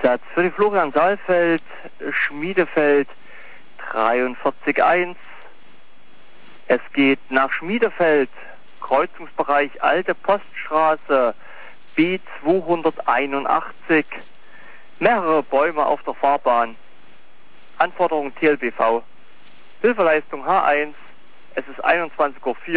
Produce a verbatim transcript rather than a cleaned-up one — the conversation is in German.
Einsatz für die Florian Saalfeld, Schmiedefeld dreiundvierzig eins. Es geht nach Schmiedefeld, Kreuzungsbereich Alte Poststraße, B zweihunderteinundachtzig. Mehrere Bäume auf der Fahrbahn. Anforderung T L B V. Hilfeleistung H eins. Es ist einundzwanzig Uhr vier.